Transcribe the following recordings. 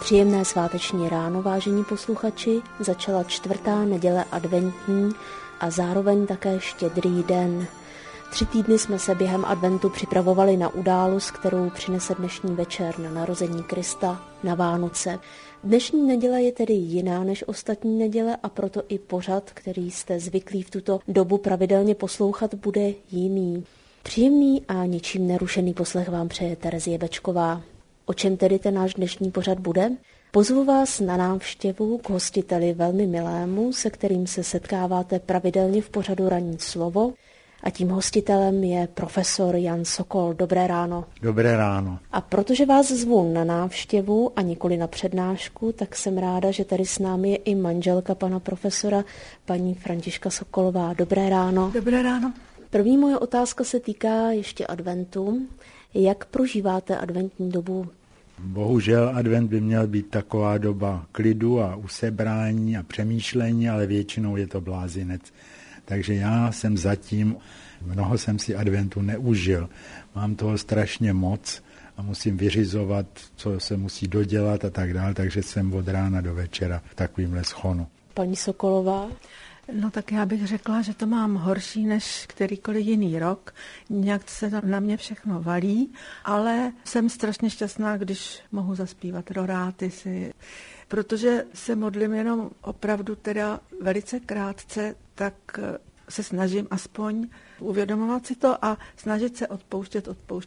Příjemné sváteční ráno, vážení posluchači, začala 4. neděle adventní a zároveň také štědrý den. 3 týdny jsme se během adventu připravovali na událost, kterou přinese dnešní večer na narození Krista, na Vánoce. Dnešní neděle je tedy jiná než ostatní neděle a proto i pořad, který jste zvyklí v tuto dobu pravidelně poslouchat, bude jiný. Příjemný a ničím nerušený poslech vám přeje Terezie Bečková. O čem tedy ten náš dnešní pořad bude? Pozvu vás na návštěvu k hostiteli velmi milému, se kterým se setkáváte pravidelně v pořadu Ranní slovo. A tím hostitelem je profesor Jan Sokol. Dobré ráno. Dobré ráno. A protože vás zvu na návštěvu a nikoli na přednášku, tak jsem ráda, že tady s námi je i manželka pana profesora, paní Františka Sokolová. Dobré ráno. Dobré ráno. První moje otázka se týká ještě adventu. Jak prožíváte adventní dobu? Bohužel advent by měl být taková doba klidu a usebrání a přemýšlení, ale většinou je to blázinec. Takže já jsem zatím, mnoho jsem si adventu neužil. Mám toho strašně moc a musím vyřizovat, co se musí dodělat a tak dále, takže jsem od rána do večera v takovýmhle schonu. Paní Sokolová? No tak já bych řekla, že to mám horší než kterýkoliv jiný rok. Nějak se na mě všechno valí, ale jsem strašně šťastná, když mohu zaspívat roráty si. Protože se modlím jenom opravdu teda velice krátce, tak se snažím aspoň uvědomovat si to a snažit se odpouštět.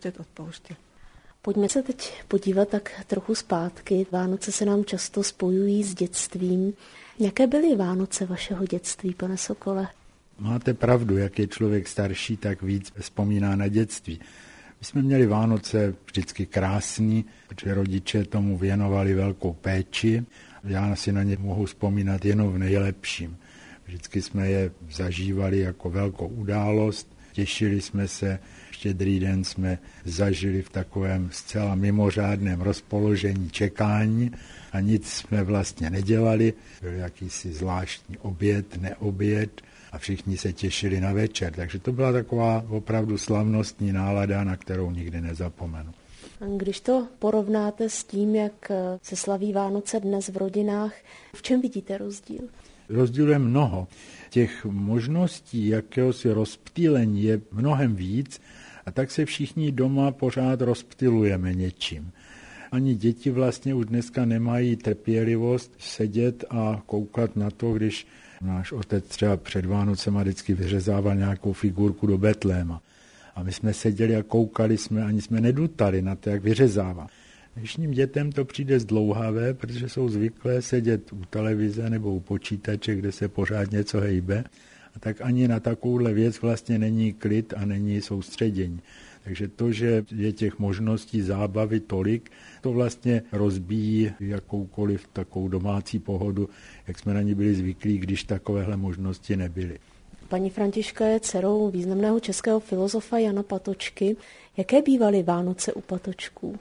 Pojďme se teď podívat tak trochu zpátky. Vánoce se nám často spojují s dětstvím. Jaké byly Vánoce vašeho dětství, pane Sokole? Máte pravdu, jak je člověk starší, tak víc vzpomíná na dětství. My jsme měli Vánoce vždycky krásný, protože rodiče tomu věnovali velkou péči. Já si na ně mohu vzpomínat jenom v nejlepším. Vždycky jsme je zažívali jako velkou událost, těšili jsme se, štědrý den jsme zažili v takovém zcela mimořádném rozpoložení čekání a nic jsme vlastně nedělali. Byl jakýsi zvláštní oběd, neoběd a všichni se těšili na večer. Takže to byla taková opravdu slavnostní nálada, na kterou nikdy nezapomenu. Když to porovnáte s tím, jak se slaví Vánoce dnes v rodinách, v čem vidíte rozdíl? Rozdíl je mnoho. Těch možností jakéhosi rozptýlení je mnohem víc a tak se všichni doma pořád rozptylujeme něčím. Ani děti vlastně už dneska nemají trpělivost sedět a koukat na to, když náš otec třeba před Vánocema vždycky vyřezával nějakou figurku do Betléma. A my jsme seděli a koukali jsme, ani jsme nedutali na to, jak vyřezává. Dnešním dětem to přijde zdlouhavé, protože jsou zvyklé sedět u televize nebo u počítače, kde se pořád něco hejbe. A tak ani na takovouhle věc vlastně není klid a není soustředění. Takže to, že je těch možností zábavy tolik, to vlastně rozbíjí jakoukoliv takovou domácí pohodu, jak jsme na ní byli zvyklí, když takovéhle možnosti nebyly. Paní Františka je dcerou významného českého filozofa Jana Patočky. Jaké bývaly Vánoce u Patočků?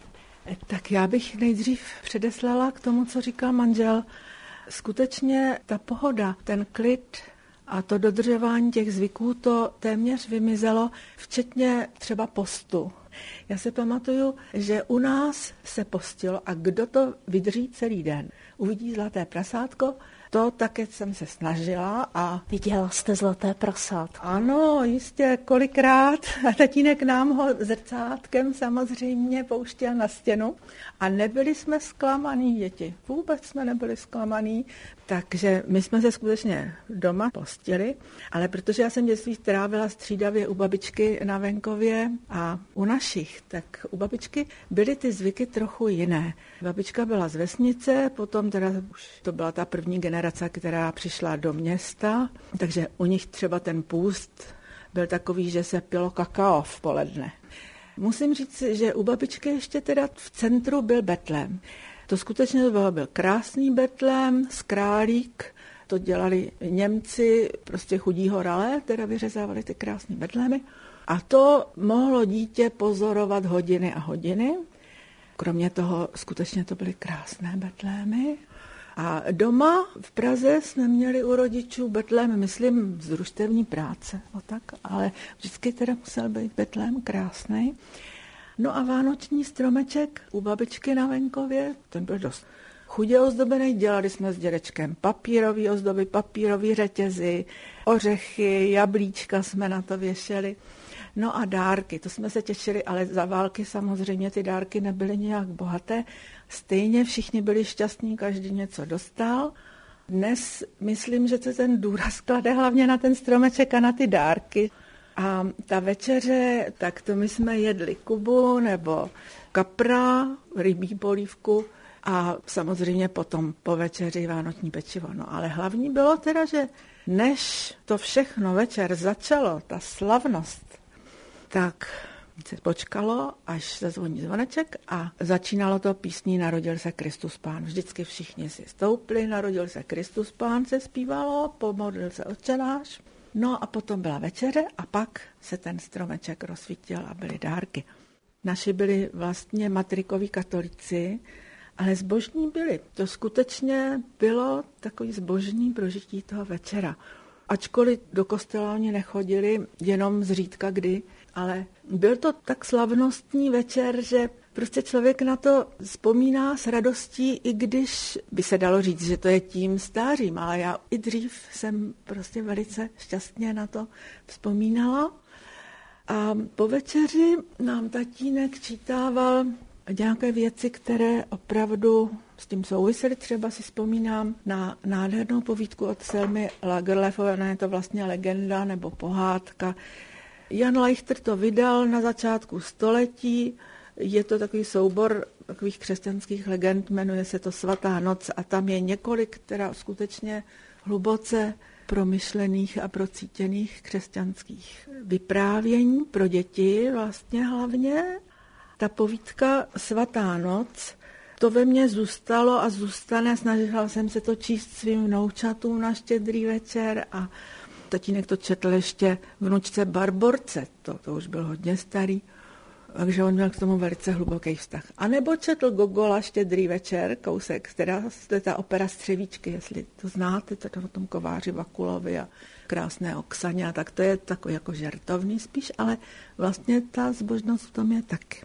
Tak já bych nejdřív předeslala k tomu, co říkal manžel. Skutečně ta pohoda, ten klid a to dodržování těch zvyků, to téměř vymizelo, včetně třeba postu. Já si pamatuju, že u nás se postilo a kdo to vydrží celý den. Uvidí zlaté prasátko, to také jsem se snažila a... Viděla jste zlaté prasátko? Ano, jistě, kolikrát. A tatínek nám ho zrcátkem samozřejmě pouštěl na stěnu a nebyli jsme zklamaný děti. Vůbec jsme nebyli zklamaný, takže my jsme se skutečně doma postili, ale protože já jsem dětství trávila střídavě u babičky na venkově a u našich, tak u babičky byly ty zvyky trochu jiné. Babička byla z vesnice, potom teda už to byla ta první generace, která přišla do města, takže u nich třeba ten půst byl takový, že se pilo kakao v poledne. Musím říct, že u babičky ještě teda v centru byl betlém. To skutečně byl krásný betlém, králík, to dělali Němci, prostě chudí horalé, teda vyřezávali ty krásné betlémy. A to mohlo dítě pozorovat hodiny a hodiny. Kromě toho skutečně to byly krásné betlémy. A doma v Praze jsme měli u rodičů betlém, myslím, z družstevní práce, tak, ale vždycky teda musel být betlém krásný. No a vánoční stromeček u babičky na venkově, ten byl dost chudě ozdobený, dělali jsme s dědečkem papírový ozdoby, papírový řetězy, ořechy, jablíčka jsme na to věšeli. No a dárky, to jsme se těšili, ale za války samozřejmě ty dárky nebyly nějak bohaté. Stejně všichni byli šťastní, každý něco dostal. Dnes myslím, že se ten důraz klade hlavně na ten stromeček a na ty dárky. A ta večeře, tak to my jsme jedli kubu nebo kapra, rybí polívku a samozřejmě potom po večeři vánoční pečivo. No ale hlavní bylo teda, že než to všechno večer začalo, ta slavnost, tak se počkalo, až zazvoní zvoneček a začínalo to písní Narodil se Kristus Pán. Vždycky všichni si stoupli, Narodil se Kristus Pán se zpívalo, pomodlil se Otče náš. No a potom byla večeře a pak se ten stromeček rozsvítil a byly dárky. Naši byli vlastně matrikoví katolíci, ale zbožní byli. To skutečně bylo takový zbožný prožití toho večera. Ačkoliv do kostela oni nechodili, jenom zřídka kdy, ale byl to tak slavnostní večer, že prostě člověk na to vzpomíná s radostí, i když by se dalo říct, že to je tím stářím, ale já i dřív jsem prostě velice šťastně na to vzpomínala. A po večeři nám tatínek čítával nějaké věci, které opravdu s tím souvisely. Třeba si vzpomínám na nádhernou povídku od Selmy Lagerlöfové, ona je to vlastně legenda nebo pohádka. Jan Leichter to vydal na začátku století, je to takový soubor takových křesťanských legend, jmenuje se to Svatá noc a tam je několik teda skutečně hluboce promyšlených a procítěných křesťanských vyprávění pro děti vlastně hlavně. Ta povídka Svatá noc, to ve mně zůstalo a zůstane, snažila jsem se to číst svým vnoučatům na Štědrý večer a tatínek to četl ještě vnučce Barborce, to už byl hodně starý, takže on měl k tomu velice hluboký vztah. A nebo četl Gogola Štědrý večer, kousek, teda ta opera Střevíčky, jestli to znáte, to o tom kováři Vakulovi a krásné Oksaně, tak to je takový jako žertovný spíš, ale vlastně ta zbožnost v tom je taky.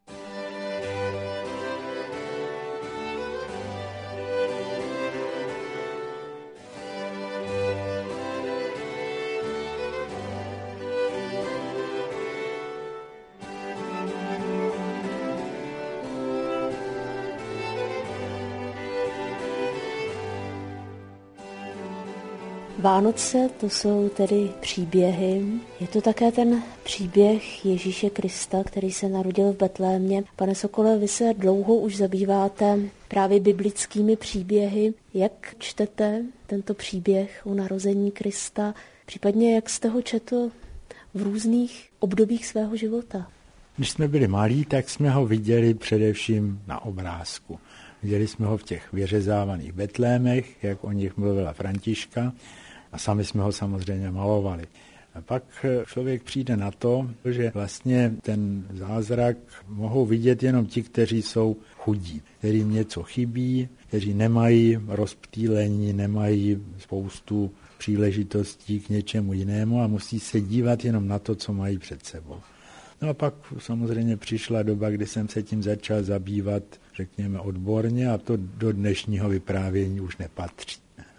Vánoce, to jsou tedy příběhy. Je to také ten příběh Ježíše Krista, který se narodil v Betlémě. Pane Sokole, vy se dlouho už zabýváte právě biblickými příběhy. Jak čtete tento příběh o narození Krista? Případně jak jste ho četl v různých obdobích svého života? Když jsme byli malí, tak jsme ho viděli především na obrázku. Viděli jsme ho v těch vyřezávaných betlémech, jak o nich mluvila Františka, a sami jsme ho samozřejmě malovali. A pak člověk přijde na to, že vlastně ten zázrak mohou vidět jenom ti, kteří jsou chudí, kterým něco chybí, kteří nemají rozptýlení, nemají spoustu příležitostí k něčemu jinému a musí se dívat jenom na to, co mají před sebou. No a pak samozřejmě přišla doba, kdy jsem se tím začal zabývat, řekněme, odborně a to do dnešního vyprávění už nepatří.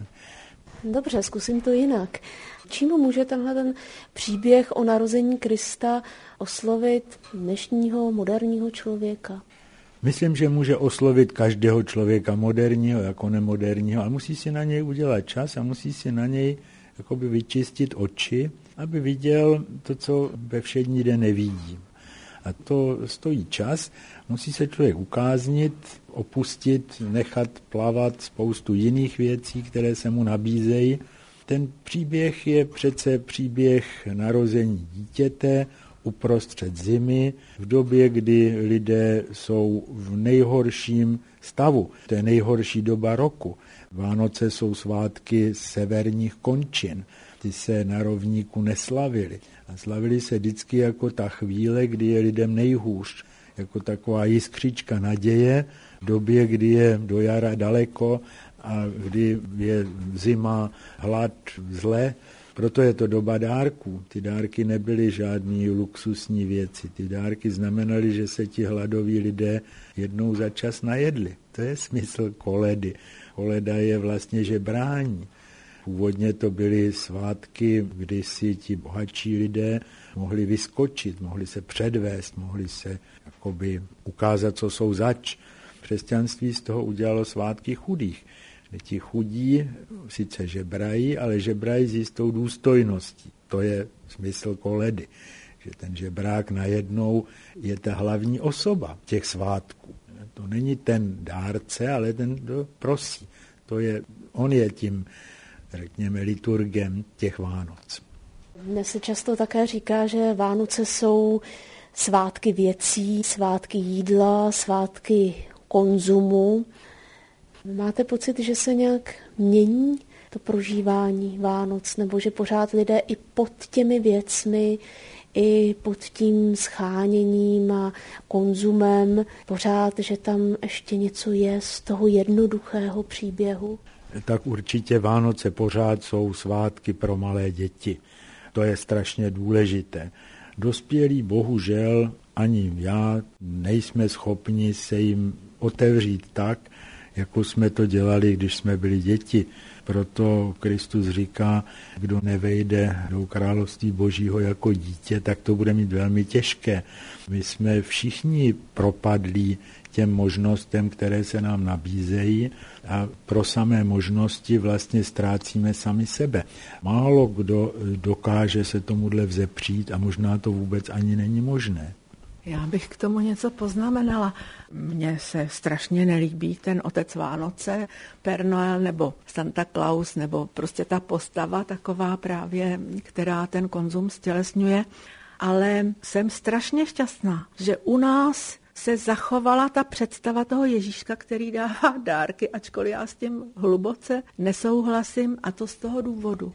Dobře, zkusím to jinak. Čím může tenhle ten příběh o narození Krista oslovit dnešního moderního člověka? Myslím, že může oslovit každého člověka, moderního jako nemoderního, ale musí si na něj udělat čas a musí si na něj jakoby vyčistit oči, aby viděl to, co ve všední den nevidí. A to stojí čas, musí se člověk ukáznit, opustit, nechat plavat spoustu jiných věcí, které se mu nabízejí. Ten příběh je přece příběh narození dítěte uprostřed zimy, v době, kdy lidé jsou v nejhorším stavu. To je nejhorší doba roku. Vánoce jsou svátky severních končin. Ty se na rovníku neslavily. A slavily se vždycky jako ta chvíle, kdy je lidem nejhůř, jako taková jiskřička naděje v době, kdy je do jara daleko a kdy je zima, hlad, zle, Proto je to doba dárků. Ty dárky nebyly žádný luxusní věci. Ty dárky znamenaly, že se ti hladoví lidé jednou za čas najedli. To je smysl koledy. Koleda je vlastně žebrání. Původně to byly svátky, kdy si ti bohatší lidé mohli vyskočit, mohli se předvést, mohli se jakoby ukázat, co jsou zač. Křesťanství z toho udělalo svátky chudých. Kde ti chudí sice žebrají, ale žebrají s jistou důstojností. To je smysl koledy. Že ten žebrák najednou je ta hlavní osoba těch svátků. To není ten dárce, ale ten, kdo prosí. On je tím, řekněme, liturgem těch Vánoc. Dnes se často také říká, že Vánoce jsou svátky věcí, svátky jídla, svátky konzumu. Máte pocit, že se nějak mění to prožívání Vánoc, nebo že pořád lidé i pod těmi věcmi, i pod tím scháněním a konzumem, pořád, že tam ještě něco je z toho jednoduchého příběhu? Tak určitě Vánoce pořád jsou svátky pro malé děti. To je strašně důležité. Dospělí bohužel ani já nejsme schopni se jim otevřít tak, jako jsme to dělali, když jsme byli děti. Proto Kristus říká, kdo nevejde do království Božího jako dítě, tak to bude mít velmi těžké. My jsme všichni propadlí těm možnostem, které se nám nabízejí a pro samé možnosti vlastně ztrácíme sami sebe. Málo kdo dokáže se tomuhle vzepřít a možná to vůbec ani není možné. Já bych k tomu něco poznamenala. Mně se strašně nelíbí ten otec Vánoce, Père Noël nebo Santa Claus, nebo prostě ta postava taková právě, která ten konzum stělesňuje. Ale jsem strašně šťastná, že u nás se zachovala ta představa toho Ježíška, který dává dárky, ačkoliv já s tím hluboce nesouhlasím, a to z toho důvodu,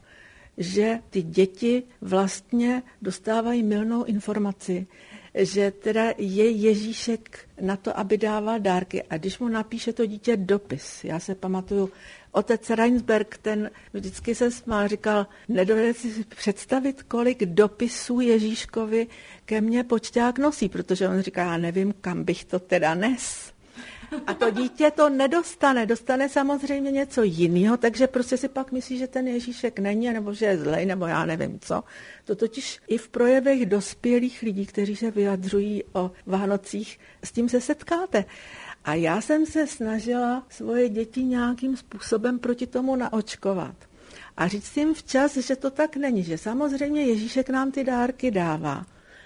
že ty děti vlastně dostávají mylnou informaci, že teda je Ježíšek na to, aby dával dárky. A když mu napíše to dítě dopis, já se pamatuju, otec Reinsberg, ten vždycky se smál, říkal, nedovedete si představit, kolik dopisů Ježíškovi ke mně pošťák nosí, protože on říká, já nevím, kam bych to teda nes. A to dítě to nedostane, dostane samozřejmě něco jiného, takže prostě si pak myslí, že ten Ježíšek není, nebo že je zlej, nebo já nevím co. To totiž i v projevech dospělých lidí, kteří se vyjadřují o Vánocích, s tím se setkáte. A já jsem se snažila svoje děti nějakým způsobem proti tomu naočkovat. A říct jim včas, že to tak není, že samozřejmě Ježíšek nám ty dárky dává,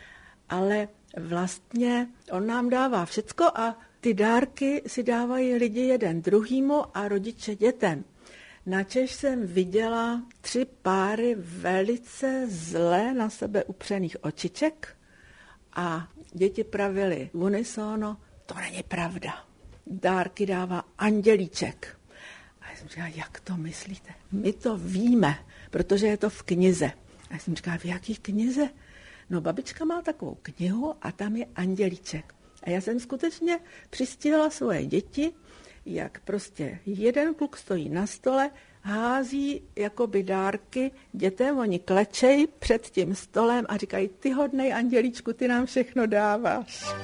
ale vlastně on nám dává všecko a ty dárky si dávají lidi jeden druhýmu a rodiče dětem. Načež jsem viděla 3 páry velice zle na sebe upřených očiček a děti pravily unisono, to není pravda. Dárky dává andělíček. A já jsem říkala, jak to myslíte? My to víme, protože je to v knize. A já jsem říkala, v jaký knize? No babička má takovou knihu a tam je andělíček. A já jsem skutečně přistihla svoje děti, jak prostě jeden kluk stojí na stole, hází jakoby dárky dětem, oni klečejí před tím stolem a říkají, ty hodnej andělíčku, ty nám všechno dáváš.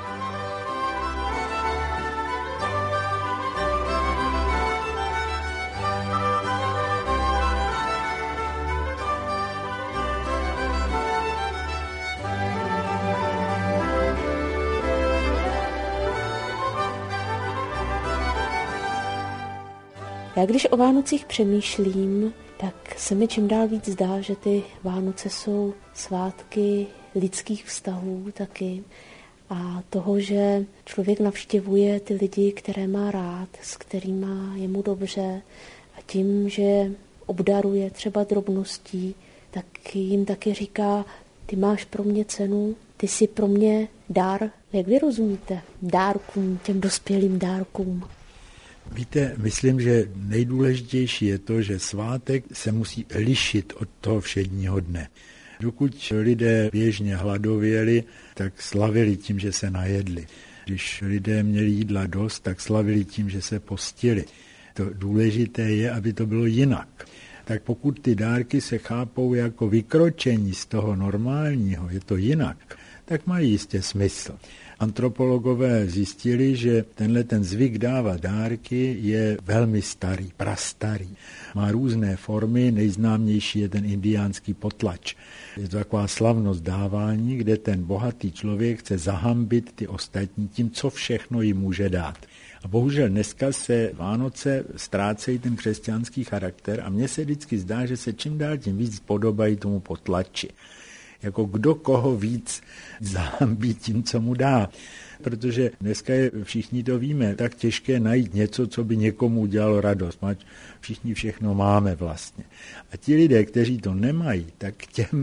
Já když o Vánocích přemýšlím, tak se mi čím dál víc zdá, že ty Vánoce jsou svátky lidských vztahů taky a toho, že člověk navštěvuje ty lidi, které má rád, s kterými je mu dobře a tím, že obdaruje třeba drobností, tak jim taky říká, ty máš pro mě cenu, ty jsi pro mě dár. Jak vy rozumíte dárkům, těm dospělým dárkům? Víte, myslím, že nejdůležitější je to, že svátek se musí lišit od toho všedního dne. Dokud lidé běžně hladověli, tak slavili tím, že se najedli. Když lidé měli jídla dost, tak slavili tím, že se postili. To důležité je, aby to bylo jinak. tak pokud ty dárky se chápou jako vykročení z toho normálního, je to jinak, tak mají jistě smysl. Antropologové zjistili, že ten zvyk dávat dárky je velmi starý, prastarý. Má různé formy, nejznámější je ten indiánský potlač. Je to taková slavnost dávání, kde ten bohatý člověk chce zahambit ty ostatní tím, co všechno jim může dát. A bohužel dneska se Vánoce ztrácejí ten křesťanský charakter a mně se vždycky zdá, že se čím dál tím víc podobají tomu potlači. Jako kdo koho víc zahambí tím, co mu dá. Protože dneska je, všichni to víme, tak těžké najít něco, co by někomu udělalo radost. Všichni všechno máme vlastně. A ti lidé, kteří to nemají, tak těm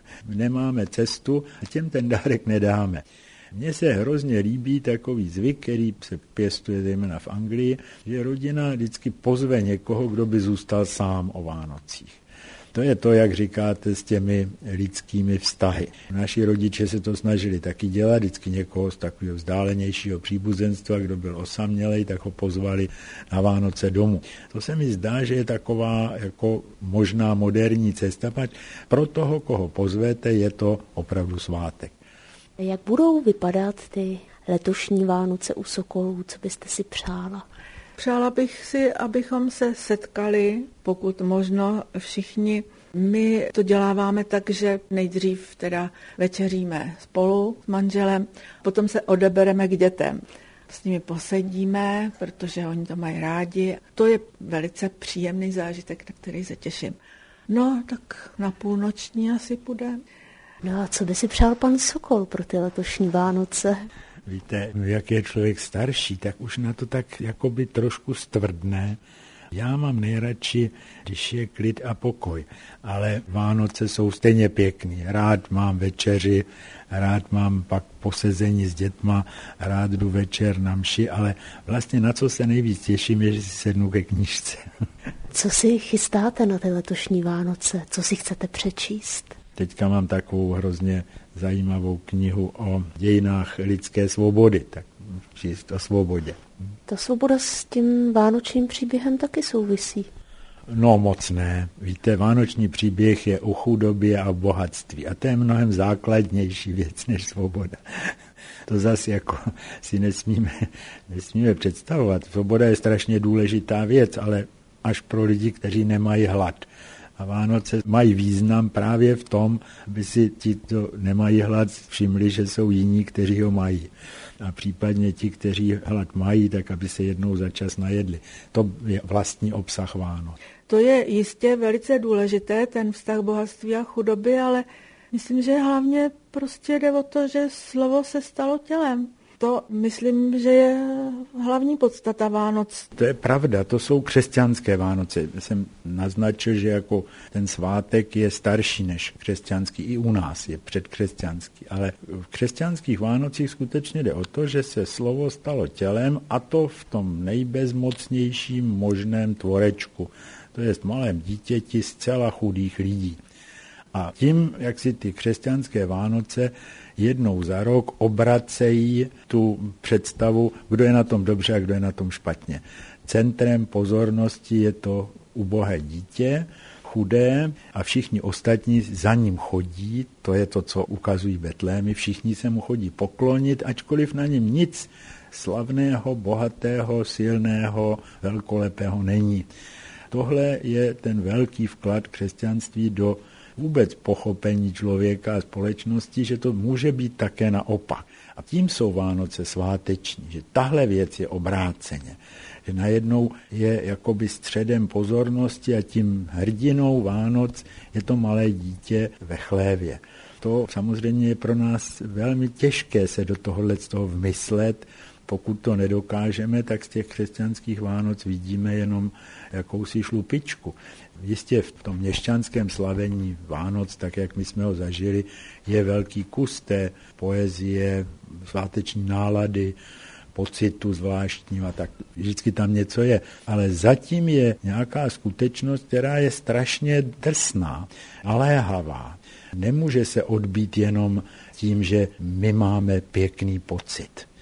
nemáme cestu a těm ten dárek nedáme. Mně se hrozně líbí takový zvyk, který se pěstuje zejména v Anglii, že rodina vždycky pozve někoho, kdo by zůstal sám o Vánocích. To je to, jak říkáte, s těmi lidskými vztahy. Naši rodiče se to snažili taky dělat, vždycky někoho z takového vzdálenějšího příbuzenstva, kdo byl osamělej, tak ho pozvali na Vánoce domů. To se mi zdá, že je taková jako možná moderní cesta, pač pro toho, koho pozvete, je to opravdu svátek. Jak budou vypadat ty letošní Vánoce u Sokolů, co byste si přála? Přála bych si, abychom se setkali, pokud možno všichni. My to děláváme tak, že nejdřív teda večeříme spolu s manželem, potom se odebereme k dětem. S nimi posedíme, protože oni to mají rádi. To je velice příjemný zážitek, na který se těším. No, tak na půlnoční asi půjde. No a co by si přál pan Sokol pro ty letošní Vánoce? Víte, jak je člověk starší, tak už na to tak jakoby trošku stvrdne. Já mám nejradši, když je klid a pokoj, ale Vánoce jsou stejně pěkný. Rád mám večeři, rád mám pak posezení s dětma, rád jdu večer na mši, ale vlastně na co se nejvíc těším, je, že si sednu ke knížce. Co si chystáte na ty letošní Vánoce? Co si chcete přečíst? Teďka mám takovou hrozně zajímavou knihu o dějinách lidské svobody, tak číst o svobodě. Ta svoboda s tím vánočním příběhem taky souvisí. No moc ne. Víte, vánoční příběh je o chudobě a bohatství a to je mnohem základnější věc než svoboda. To zase jako si nesmíme představovat. Svoboda je strašně důležitá věc, ale až pro lidi, kteří nemají hlad. A Vánoce mají význam právě v tom, aby si ti, co nemají hlad, všimli, že jsou jiní, kteří ho mají. A případně ti, kteří hlad mají, tak aby se jednou za čas najedli. To je vlastní obsah Vánoc. To je jistě velice důležité, ten vztah bohatství a chudoby, ale myslím, že hlavně prostě jde o to, že slovo se stalo tělem. To myslím, že je hlavní podstata Vánoc. To je pravda, to jsou křesťanské Vánoce. Jsem naznačil, že jako ten svátek je starší než křesťanský, i u nás je předkřesťanský. Ale v křesťanských Vánocích skutečně jde o to, že se slovo stalo tělem a to v tom nejbezmocnějším možném tvorečku. To je malém dítěti zcela chudých lidí. A tím, jak si ty křesťanské Vánoce jednou za rok obracejí tu představu, kdo je na tom dobře a kdo je na tom špatně. Centrem pozornosti je to ubohé dítě, chudé a všichni ostatní za ním chodí, to je to, co ukazují Betlémy, všichni se mu chodí poklonit, ačkoliv na něm nic slavného, bohatého, silného, velkolepého není. Tohle je ten velký vklad křesťanství do vůbec pochopení člověka a společnosti, že to může být také naopak. A tím jsou Vánoce sváteční, že tahle věc je obráceně. Že najednou je jakoby středem pozornosti a tím hrdinou Vánoc je to malé dítě ve chlévě. To samozřejmě je pro nás velmi těžké se do tohohle z toho vmyslet. Pokud to nedokážeme, tak z těch křesťanských Vánoc vidíme jenom jakousi šlupičku. Jistě v tom měšťanském slavení Vánoc, tak jak my jsme ho zažili, je velký kus té poezie, sváteční nálady, pocitu zvláštního a tak vždycky tam něco je. Ale zatím je nějaká skutečnost, která je strašně drsná, naléhavá. Nemůže se odbít jenom tím, že my máme pěkný pocit.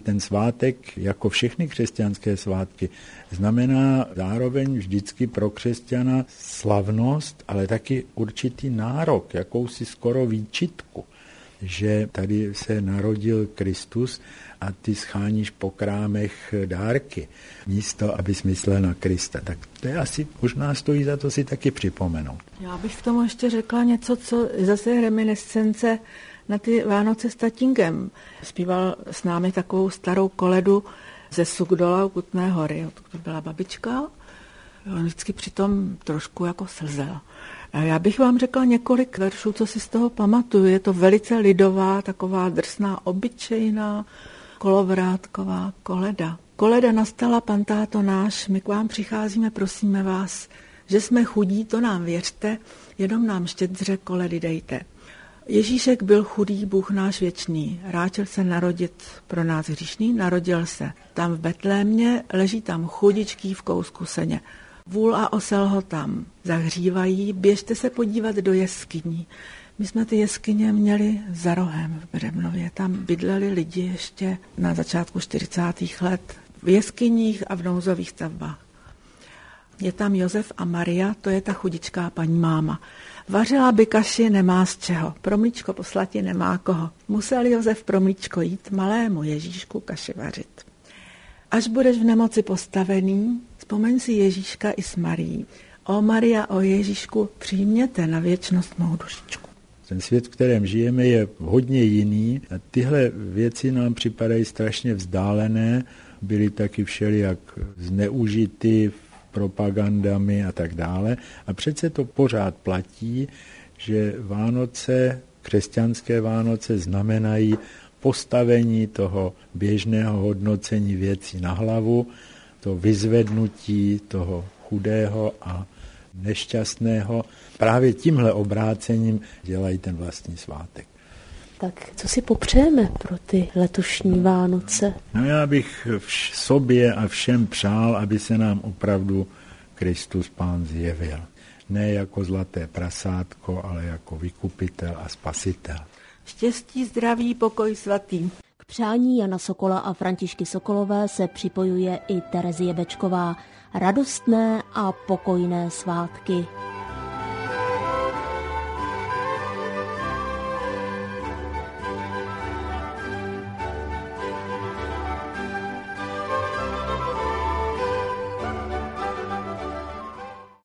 Ten svátek, jako všechny křesťanské svátky, znamená zároveň vždycky pro křesťana slavnost, ale taky určitý nárok, jakousi skoro výčitku, že tady se narodil Kristus a ty scháníš po krámech dárky, místo, abys myslel na Krista. Tak to je asi, možná stojí za to si taky připomenout. Já bych k tomu ještě řekla něco, co je zase reminiscence na ty Vánoce s tatínkem. Zpíval s námi takovou starou koledu ze Sugdola u Kutné Hory, odkud byla babička. On vždycky přitom trošku jako slzel. A já bych vám řekla několik veršů, co si z toho pamatuju. Je to velice lidová, taková drsná, obyčejná, kolovrátková koleda. Koleda nastala, pan táto náš, my k vám přicházíme, prosíme vás, že jsme chudí, to nám věřte, jenom nám štědře koledy dejte. Ježíšek byl chudý, Bůh náš věčný, ráčil se narodit pro nás hříšný, narodil se. Tam v Betlémě leží tam chudičký v kousku seně. Vůl a osel ho tam zahřívají, běžte se podívat do jeskyní. My jsme ty jeskyně měli za rohem v Břevnově, tam bydleli lidi ještě na začátku 40. let v jeskyních a v nouzových stavbách. Je tam Josef a Maria, to je ta chudičká paní máma. Vařila by kaši, nemá z čeho, pro mlíčko poslati nemá koho. Musel Josef pro mlíčko jít, malému Ježíšku kaši vařit. Až budeš v nemoci postavený, vzpomeň si Ježíška i s Marií. O Maria, o Ježíšku, přijměte na věčnost mou dušičku. Ten svět, v kterém žijeme, je hodně jiný a tyhle věci nám připadají strašně vzdálené, byly taky všelijak zneužity propagandami a tak dále. A přece to pořád platí, že Vánoce, křesťanské Vánoce znamenají postavení toho běžného hodnocení věcí na hlavu, to vyzvednutí toho chudého a nešťastného. Právě tímhle obrácením dělají ten vlastní svátek. Tak co si popřejeme pro ty letošní Vánoce? No já bych sobě a všem přál, aby se nám opravdu Kristus Pán zjevil. Ne jako zlaté prasátko, ale jako vykupitel a spasitel. Štěstí, zdraví, pokoj svatý. K přání Jana Sokola a Františky Sokolové se připojuje i Terezie Bečková. Radostné a pokojné svátky.